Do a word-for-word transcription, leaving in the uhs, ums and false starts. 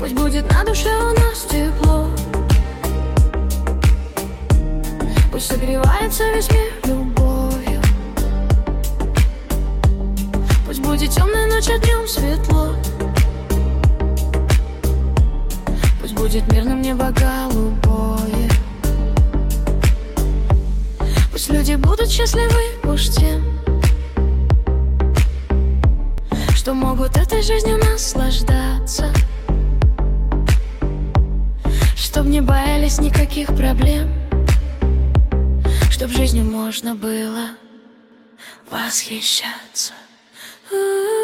Пусть будет на душе у нас тепло, пусть согревается весь мир любовью. Пусть будет темная ночь, а днем светло. Пусть будет мирным небо голубое. Пусть люди будут счастливы уж тем, что могут этой жизнью наслаждаться, чтоб не боялись никаких проблем, чтоб жизнью можно было восхищаться.